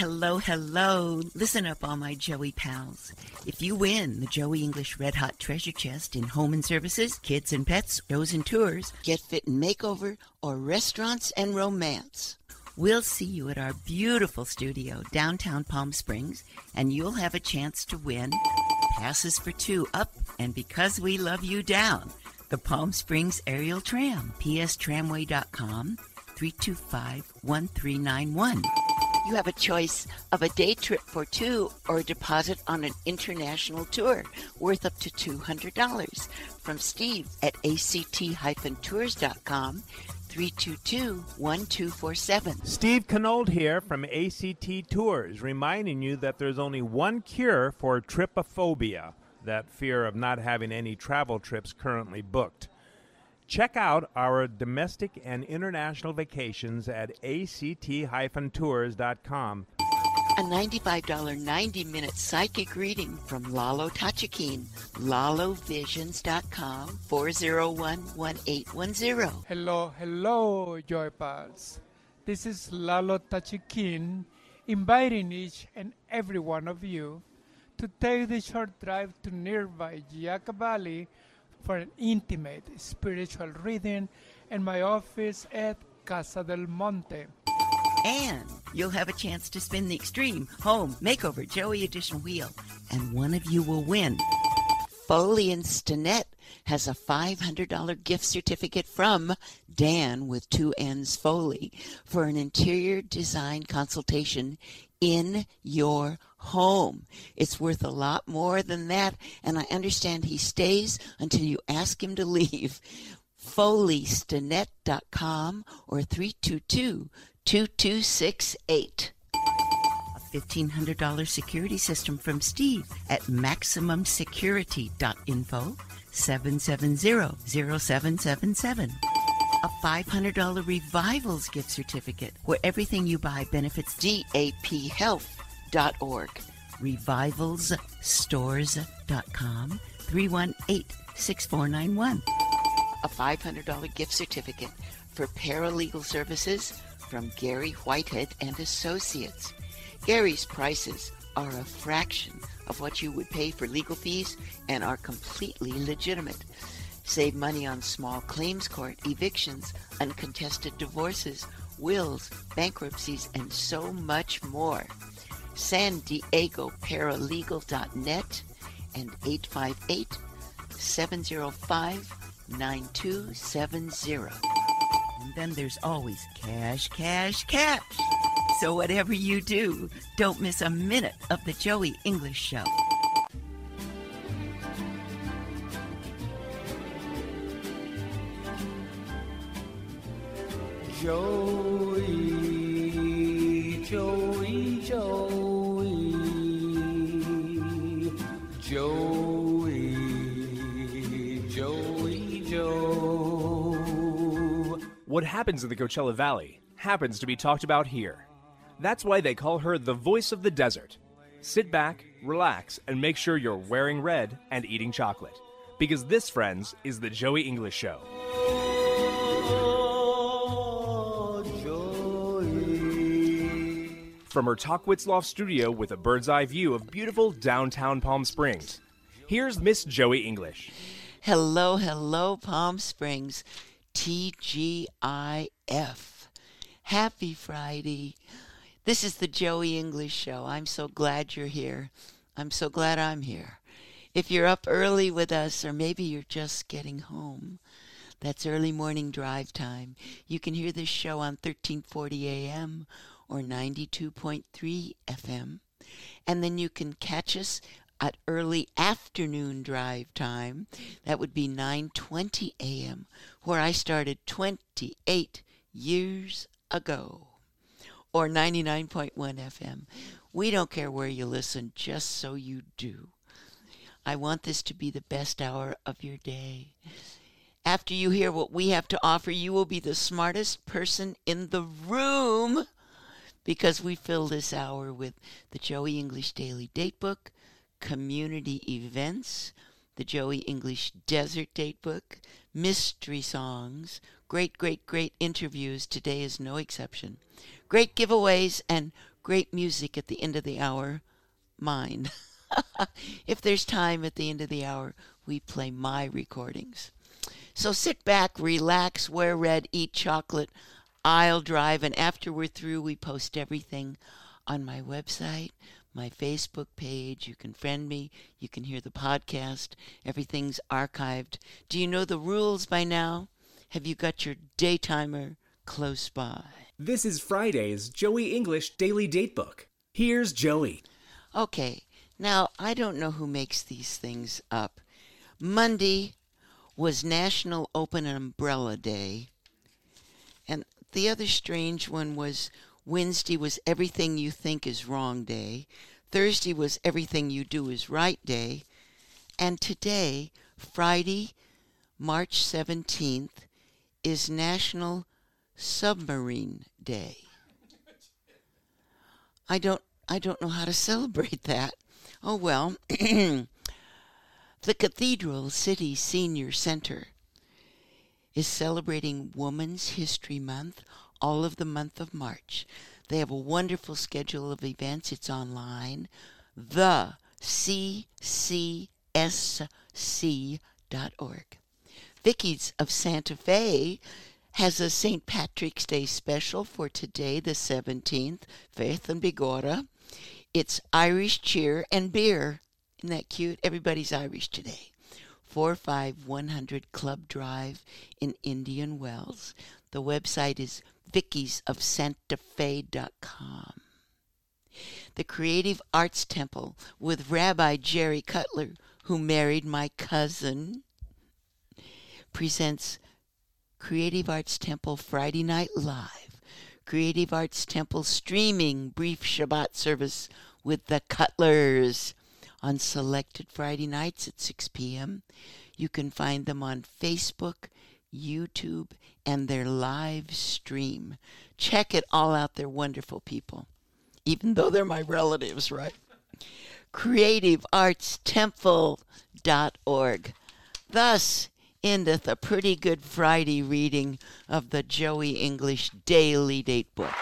Hello, hello. Listen up, all my Joey pals. If you win the Joey English Red Hot Treasure Chest in home and services, kids and pets, shows and tours, get fit and makeover, or restaurants and romance, we'll see you at our beautiful studio downtown Palm Springs, and you'll have a chance to win passes for 2 up and Because We Love You down, the Palm Springs Aerial Tram, pstramway.com, 325-1391. You have a choice of a day trip for 2 or a deposit on an international tour worth up to $200 from Steve at act-tours.com, 322-1247. Steve Canold here from ACT Tours, reminding you that there's only one cure for trypophobia, that fear of not having any travel trips currently booked. Check out our domestic and international vacations at act-tours.com. A $95 90-minute psychic reading from Lalo Tachikin, lalovisions.com, 401-1810. Hello, Joy Pals. This is Lalo Tachikin, inviting each and every one of you to take the short drive to nearby Yucca Valley for an intimate spiritual reading in my office at Casa del Monte. And you'll have a chance to spin the Extreme Home Makeover Joey Edition wheel, and one of you will win. Foley and Stinnett has a $500 gift certificate from Dan with 2 N's Foley for an interior design consultation in your home. It's worth a lot more than that, and I understand he stays until you ask him to leave. FoleyStinnett.com or 322-2268. A $1,500 security system from Steve at MaximumSecurity.info, 770-0777. A $500 Revivals gift certificate where everything you buy benefits DAPHealth.org. RevivalsStores.com, 318-6491. A $500 gift certificate for paralegal services from Gary Whitehead and Associates. Gary's prices are a fraction of what you would pay for legal fees and are completely legitimate. Save money on small claims court, evictions, uncontested divorces, wills, bankruptcies, and so much more. San Diego Paralegal.net and 858-705-9270. And then there's always cash, cash, cash. So whatever you do, don't miss a minute of the Joey English Show. Joey, Joey, Joey, Joey, Joey, Joe. What happens in the Coachella Valley happens to be talked about here. That's why they call her the voice of the desert. Sit back, relax, and make sure you're wearing red and eating chocolate. Because this, friends, is the Joey English Show. From her Talkwitzloft studio with a bird's eye view of beautiful downtown Palm Springs, here's Miss Joey English. Hello, hello, Palm Springs. TGIF. Happy Friday. This is the Joey English Show. I'm so glad you're here. I'm so glad I'm here. If you're up early with us, or maybe you're just getting home, that's early morning drive time. You can hear this show on 1340 AM or 92.3 FM. And then you can catch us at early afternoon drive time. That would be 9:20 AM, where I started 28 years ago. Or 99.1 FM. We don't care where you listen, just so you do. I want this to be the best hour of your day. After you hear what we have to offer, you will be the smartest person in the room, because we fill this hour with the Joey English Daily Datebook, community events, the Joey English Desert Datebook, mystery songs, great interviews. Today is no exception. Great giveaways and great music at the end of the hour, mine. If there's time at the end of the hour, we play my recordings. So sit back, relax, wear red, eat chocolate, I'll drive, and after we're through, we post everything on my website, my Facebook page. You can friend me. You can hear the podcast. Everything's archived. Do you know the rules by now? Have you got your day timer close by? This is Friday's Joey English Daily Datebook. Here's Joey. Okay, now I don't know who makes these things up. Monday was National Open Umbrella Day. And the other strange one was Wednesday was Everything You Think Is Wrong Day. Thursday was Everything You Do Is Right Day. And today, Friday, March 17th, is National Submarine Day. I don't know how to celebrate that. Oh well. The Cathedral City Senior Center is celebrating Women's History Month all of the month of March. They have a wonderful schedule of events. It's online. theccSC.org. Vicky's of Santa Fe has a St. Patrick's Day special for today, the 17th, Faith and Bigora. It's Irish cheer and beer. Isn't that cute? Everybody's Irish today. 45100 Club Drive in Indian Wells. The website is vickysofsantafe.com. The Creative Arts Temple with Rabbi Jerry Cutler, who married my cousin, presents Creative Arts Temple Friday Night Live. Creative Arts Temple streaming brief Shabbat service with the Cutlers on selected Friday nights at 6 p.m. You can find them on Facebook, YouTube, and their live stream. Check it all out. They're wonderful people, even though they're my relatives, right? CreativeArtsTemple.org. Thus endeth a pretty good Friday reading of the Joey English Daily Date Book.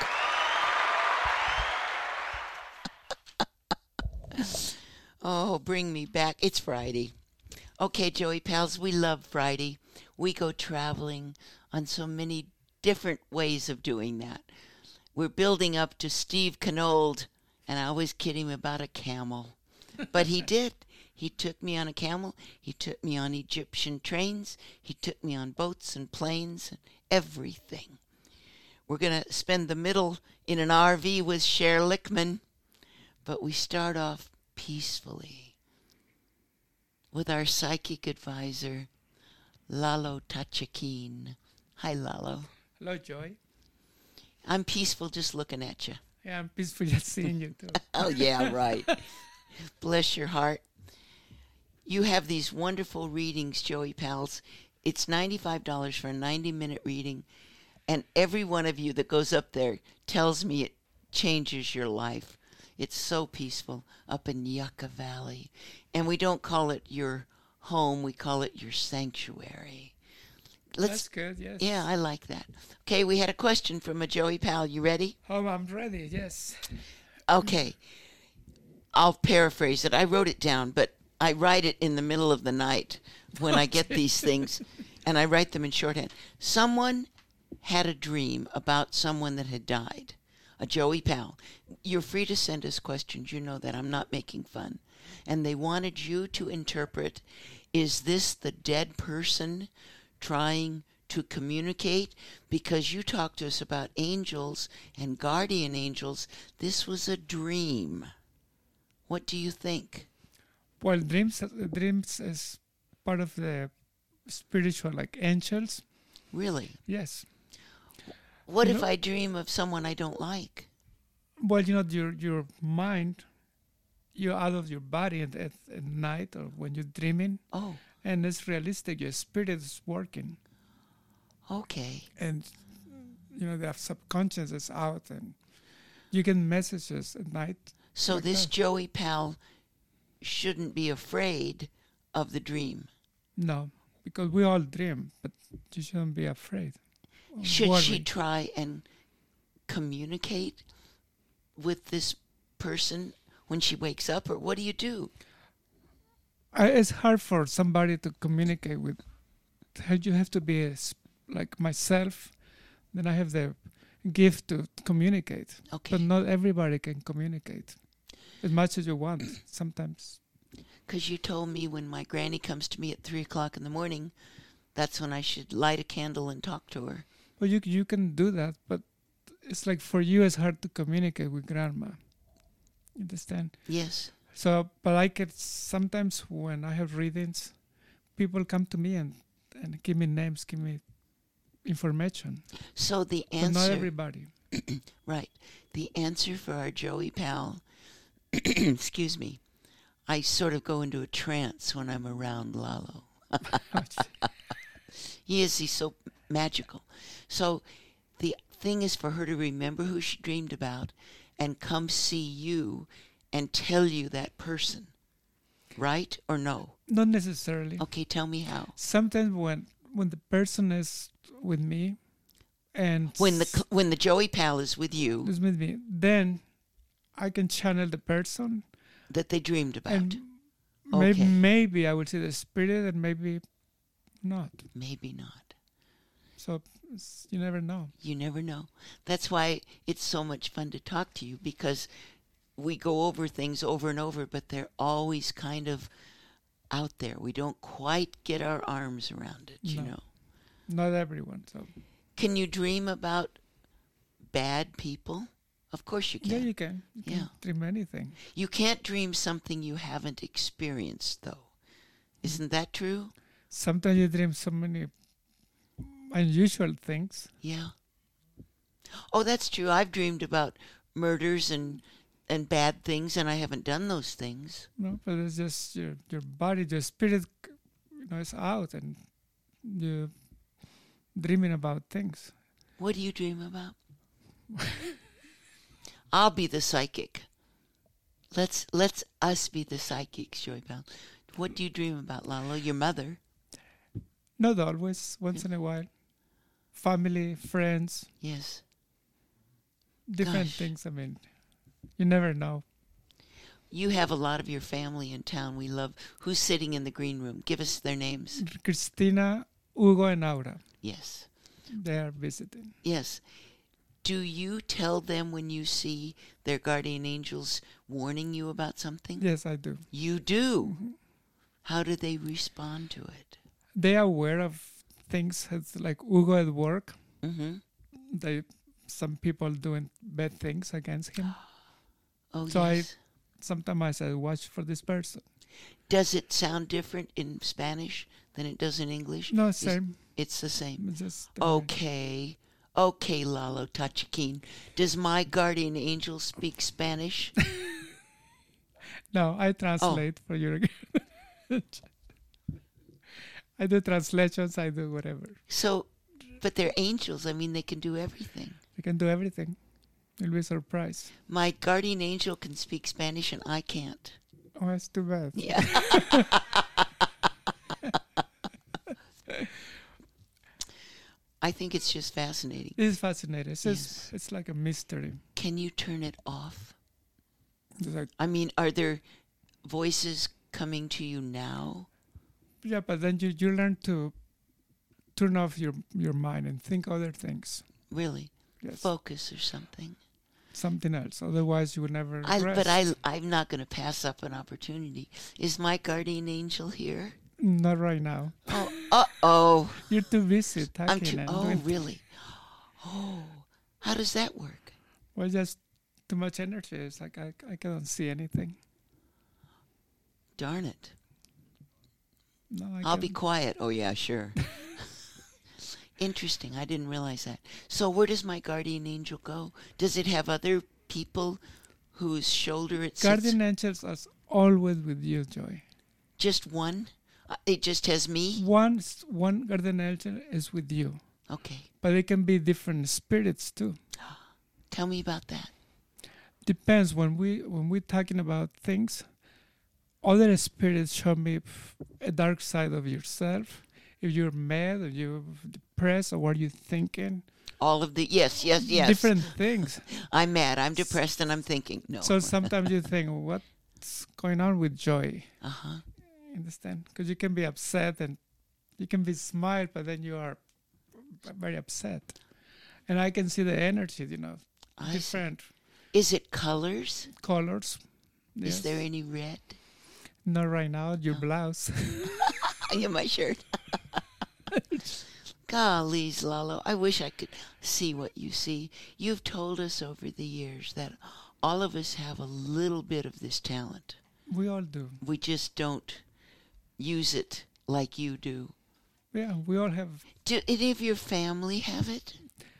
Oh, bring me back. It's Friday. Okay, Joey pals, we love Friday. We go traveling on so many different ways of doing that. We're building up to Steve Canold, and I always kid him about a camel. But he did. He took me on a camel. He took me on Egyptian trains. He took me on boats and planes and everything. We're going to spend the middle in an RV with Cher Lickman. But we start off peacefully with our psychic advisor, Lalo Tachakin. Hi, Lalo. Hello, Joy. I'm peaceful just looking at you. Yeah, I'm peaceful just seeing you too. Oh, yeah, right. Bless your heart. You have these wonderful readings, Joey pals. It's $95 for a 90-minute reading, and every one of you that goes up there tells me it changes your life. It's so peaceful up in Yucca Valley. And we don't call it your home, we call it your sanctuary. That's good, yes. Yeah, I like that. Okay, we had a question from a Joey pal. You ready? Oh, I'm ready, yes. Okay. I'll paraphrase it. I wrote it down, but I write it in the middle of the night when I get these things, and I write them in shorthand. Someone had a dream about someone that had died. A Joey pal. You're free to send us questions. You know that. I'm not making fun. And they wanted you to interpret, is this the dead person trying to communicate? Because you talked to us about angels and guardian angels. This was a dream. What do you think? Well, dreams is part of the spiritual, like angels. Really? Yes. What if I dream of someone I don't like? Well, your mind, you're out of your body at night or when you're dreaming. Oh. And it's realistic. Your spirit is working. Okay. And, the subconscious is out and you get messages at night. So like this that. Joey pal shouldn't be afraid of the dream. No, because we all dream, but you shouldn't be afraid. Should she Worry. try and communicate with this person when she wakes up, or what do you do? It's hard for somebody to communicate with. You have to be like myself. Then I have the gift to communicate. Okay. But not everybody can communicate as much as you want. Sometimes. Because you told me when my granny comes to me at 3 o'clock in the morning, that's when I should light a candle and talk to her. Well, you can do that, but it's like for you, it's hard to communicate with grandma. You understand? Yes. So, but I can sometimes when I have readings, people come to me and give me names, give me information. So the But answer... not everybody. Right. The answer for our Joey pal, excuse me, I sort of go into a trance when I'm around Lalo. He's so magical. So the thing is for her to remember who she dreamed about and come see you and tell you that person. Right or no? Not necessarily. Okay, tell me how. Sometimes when the person is with me and When the Joey pal is with you is with me, then I can channel the person that they dreamed about. and Okay. maybe I will see the spirit and maybe not. Maybe not. So you never know. You never know. That's why it's so much fun to talk to you, because we go over things over and over, but they're always kind of out there. We don't quite get our arms around it, you No. know. Not everyone. So Can you dream about bad people? Of course you yeah, can. you can. You can Yeah. dream anything. You can't dream something you haven't experienced, though. Isn't that true? Sometimes you dream so many unusual things. Yeah. Oh, that's true. I've dreamed about murders and bad things, and I haven't done those things. No, but it's just your body, your spirit, is out, and you dreaming about things. What do you dream about? I'll be the psychic. Let's us be the psychics, Joy Pal. What do you dream about, Lalo? Your mother? Not always. Once in a while, family, friends, Yes. different Gosh. things. I mean, you never know. You have a lot of your family in town. We love. Who's sitting in the green room? Give us their names. Cristina, Hugo, and Aura. Yes. They are visiting. Yes. Do you tell them when you see their guardian angels warning you about something? Yes, I do. You do. How do they respond to it? They are aware of things. It's like Hugo at work. Mm-hmm. Some people doing bad things against him. Oh, So yes. Sometimes I say, watch for this person. Does it sound different in Spanish than it does in English? No, same. It's the same. It's just Okay. Okay, Lalo Tachiquin. Does my guardian angel speak Spanish? No, I translate for you. I do translations. I do whatever. So, but they're angels. I mean, they can do everything. I can do everything. You'll be surprised. My guardian angel can speak Spanish and I can't. Oh, that's too bad. Yeah. I think it's just fascinating. It's fascinating. It's, Yes. it's like a mystery. Can you turn it off? It's like, I mean, are there voices coming to you now? yeah, but then you learn to turn off your mind and think other things. Really? Yes. Focus or something? Something else. Otherwise, you would never rest. But I'm not going to pass up an opportunity. Is my guardian angel here? Not right now. Oh, uh-oh. You're too busy I'm talking. too, and oh, doing really? Oh, how does that work? Well, just too much energy. It's like I can't see anything. Darn it. No, I'll be quiet. Oh, yeah, sure. Interesting. I didn't realize that. So where does my guardian angel go? Does it have other people whose shoulder it sits? Guardian angels are always with you, Joy. Just one? It just has me? One guardian angel is with you, Okay. but it can be different spirits too. Tell me about that. Depends when we're talking about things. Other spirits show me a dark side of yourself. If you're mad, if you're depressed, or what you're thinking, All of the yes. different things. I'm mad. I'm depressed, and I'm thinking no. So sometimes you think, what's going on with Joy? Uh-huh. Understand? Because you can be upset and you can be smiled, but then you are very upset. And I can see the energy, I see. different Is it colors? colors. Is Yes. there any red? Not right now, your blouse. In my shirt. Golly, Lalo, I wish I could see what you see. You've told us over the years that all of us have a little bit of this talent. We all do. We just don't use it like you do. Yeah, we all have. Do any of your family have it?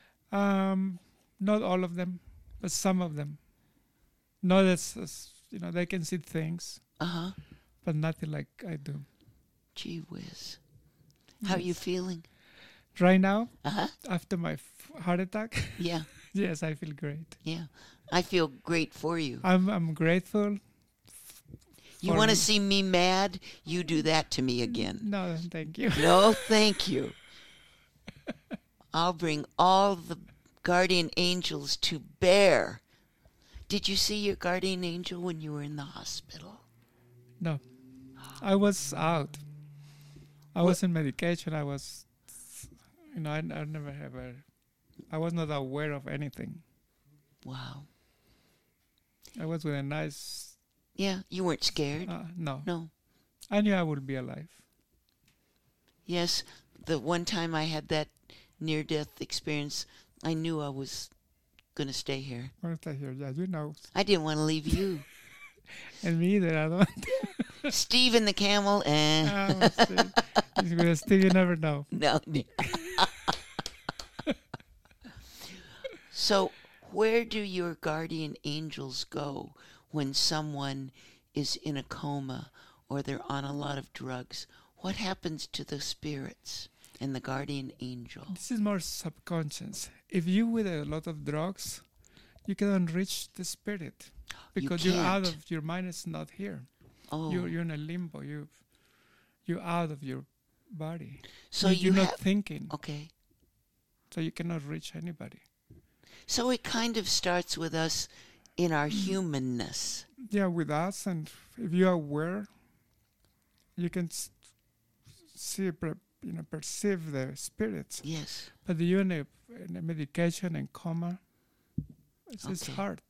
Not all of them, but some of them. Not as they can see things, Uh-huh. but nothing like I do. Gee whiz. How are you feeling? Right now, Uh-huh. after my heart attack, Yeah, yes, I feel great. yeah. I feel great for you. I'm grateful. You for- want to see me mad? You do that to me again. No, thank you. No, thank you. I'll bring all the guardian angels to bear. Did you see your guardian angel when you were in the hospital? No, I was out. I was in medication. I was, I never ever. I was not aware of anything. Wow. I was with a nice. Yeah, you weren't scared? No, No. I knew I would be alive. Yes, the one time I had that near-death experience, I knew I was going to stay here. Where's that here? Yeah, you know. I didn't want to leave you. And me either. I don't. Steve and the camel, Still, you never know. No. So, where do your guardian angels go when someone is in a coma or they're on a lot of drugs? What happens to the spirits and the guardian angel? This is more subconscious. If you with a lot of drugs, you cannot reach the spirit because you're out can't. of your mind is not here. Oh, You're in a limbo. You're out of your body. so you're you not have... thinking, Okay. so you cannot reach anybody. So it kind of starts with us in our humanness. Yeah, with us, and if you are aware, you can see, perceive the spirits. Yes. But you're in a medication and coma. It's Okay. hard.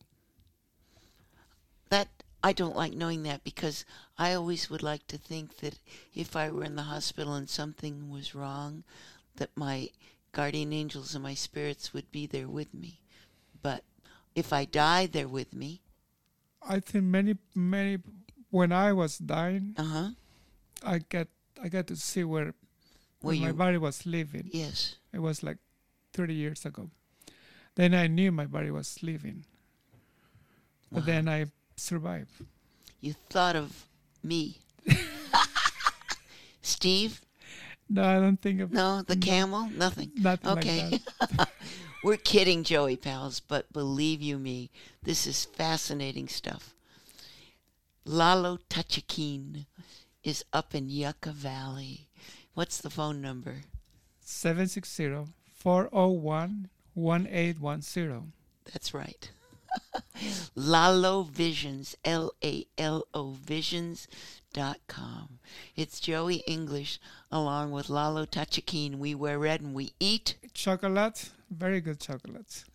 That I don't like knowing that because I always would like to think that if I were in the hospital and something was wrong, that my guardian angels and my spirits would be there with me. But if I die, they're with me. I think many when I was dying, Uh-huh. I got to see where Where my you... body was living. Yes. It was like 30 years ago. Then I knew my body was living. But Wow. then I survived. You thought of me. Steve? No, I don't think of No, the camel? Nothing. nothing Okay. like that. We're kidding, Joey pals, but believe you me, this is fascinating stuff. Lalo Tachikin is up in Yucca Valley. What's the phone number? 760-401-1810. That's right. Lalo Visions, Lalo Visions.com. It's Joey English along with Lalo Tachikin. We wear red and we eat Chocolate, very good chocolates.